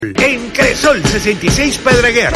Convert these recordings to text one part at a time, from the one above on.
En Cresol 66 Pedreguer.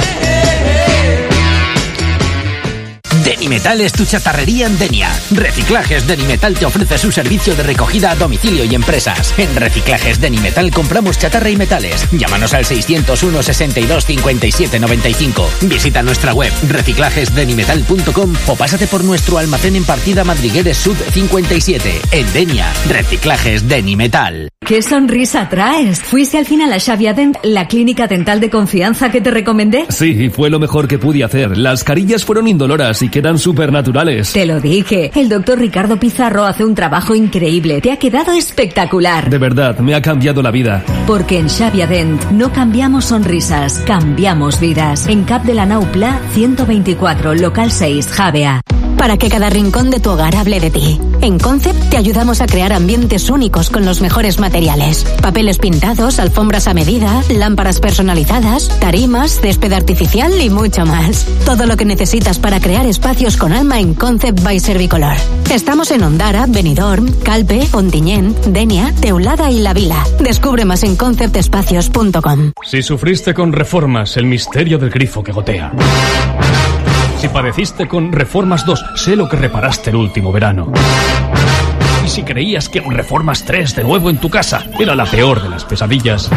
Denimetal es tu chatarrería en Denia. Reciclajes Denimetal te ofrece su servicio de recogida a domicilio y empresas. En Reciclajes Denimetal compramos chatarra y metales. Llámanos al 601 62 57 95. Visita nuestra web reciclajesdenimetal.com o pásate por nuestro almacén en Partida Madrigueres Sud 57. En Denia, Reciclajes Denimetal. ¿Qué sonrisa traes? ¿Fuiste al final a Xavia Dent, la clínica dental de confianza que te recomendé? Sí, fue lo mejor que pude hacer. Las carillas fueron indoloras y quedan súper naturales. Te lo dije. El doctor Ricardo Pizarro hace un trabajo increíble. Te ha quedado espectacular. De verdad, me ha cambiado la vida. Porque en Xavia Dent no cambiamos sonrisas, cambiamos vidas. En Cap de la Nau Pla 124, local 6, Javea. Para que cada rincón de tu hogar hable de ti. En Concept te ayudamos a crear ambientes únicos con los mejores materiales. Papeles pintados, alfombras a medida, lámparas personalizadas, tarimas, césped artificial y mucho más. Todo lo que necesitas para crear espacios con alma en Concept by Servicolor. Estamos en Ondara, Benidorm, Calpe, Ontinyent, Denia, Teulada y La Vila. Descubre más en conceptespacios.com. Si sufriste con Reformas, el misterio del grifo que gotea. Si padeciste con Reformas 2, sé lo que reparaste el último verano. Y si creías que Reformas 3 de nuevo en tu casa era la peor de las pesadillas,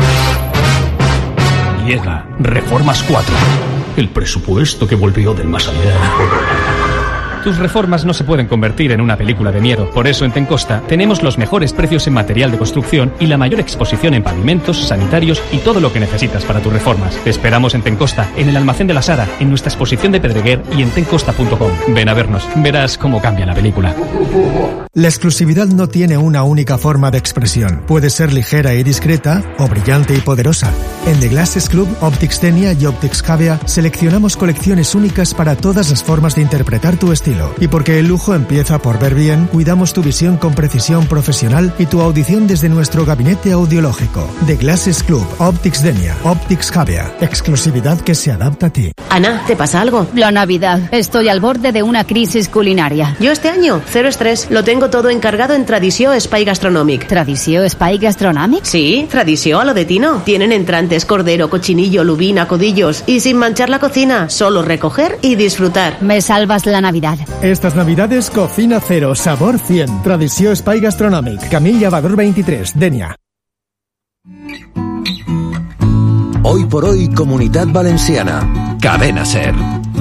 llega Reformas 4, el presupuesto que volvió del más allá. Tus reformas no se pueden convertir en una película de miedo. Por eso en Tencosta tenemos los mejores precios en material de construcción y la mayor exposición en pavimentos, sanitarios y todo lo que necesitas para tus reformas. Te esperamos en Tencosta, en el almacén de la Sara, en nuestra exposición de Pedreguer y en tencosta.com. Ven a vernos, verás cómo cambia la película. La exclusividad no tiene una única forma de expresión. Puede ser ligera y discreta o brillante y poderosa. En The Glasses Club, Optics Denia y Optics Javea seleccionamos colecciones únicas para todas las formas de interpretar tu estilo. Y porque el lujo empieza por ver bien, cuidamos tu visión con precisión profesional y tu audición desde nuestro gabinete audiológico. The Glasses Club, Optics Denia, Optics Javea. Exclusividad que se adapta a ti. Ana, ¿te pasa algo? La Navidad. Estoy al borde de una crisis culinaria. Yo este año, cero estrés. Lo tengo todo encargado en Tradició Espai Gastronòmic. ¿Tradició Espai Gastronòmic? Sí, Tradició a lo de Tino. Tienen entrantes, cordero, cochinillo, lubina, codillos. Y sin manchar la cocina, solo recoger y disfrutar. Me salvas la Navidad. Estas Navidades, cocina cero, sabor 100. Tradició Espai Gastronòmic. Camil Llavador 23, Denia. Hoy por hoy, Comunidad Valenciana. Cadena SER.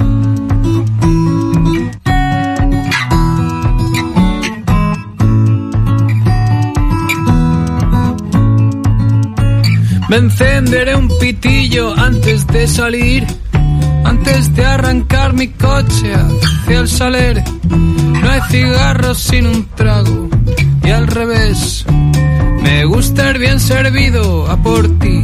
Me encenderé un pitillo antes de salir, antes de arrancar mi coche hacia el Saler. No hay cigarros sin un trago y al revés. Me gusta ir bien servido a por ti.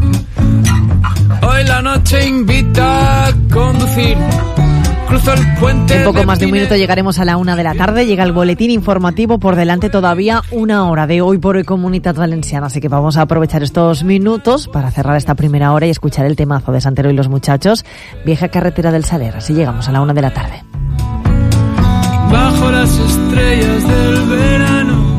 Hoy la noche invita a conducir. Cruzo el puente. En poco más de un minuto llegaremos a la 1 de la tarde. Llega el boletín informativo. Por delante todavía una hora de Hoy por Hoy Comunitat Valenciana. Así que vamos a aprovechar estos minutos para cerrar esta primera hora y escuchar el temazo de Santero y los Muchachos, Vieja Carretera del Saler. Así llegamos a la 1 de la tarde. Bajo las estrellas del verano,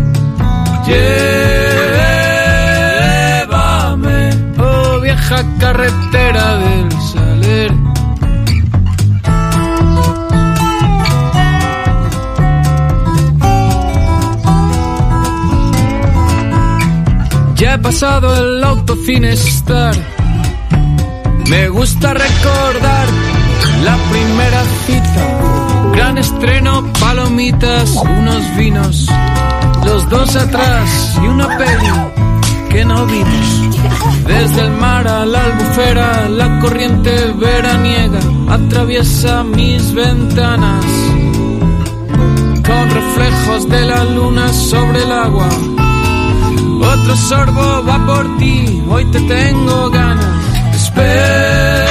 llévame, oh vieja carretera del Saler. Ya he pasado el autocinestar. Me gusta recordar la primera cita. Gran estreno, palomitas, unos vinos, los dos atrás y una peli que no vimos. Desde el mar a la albufera, la corriente veraniega atraviesa mis ventanas, con reflejos de la luna sobre el agua. Otro sorbo va por ti, hoy te tengo ganas. Espera.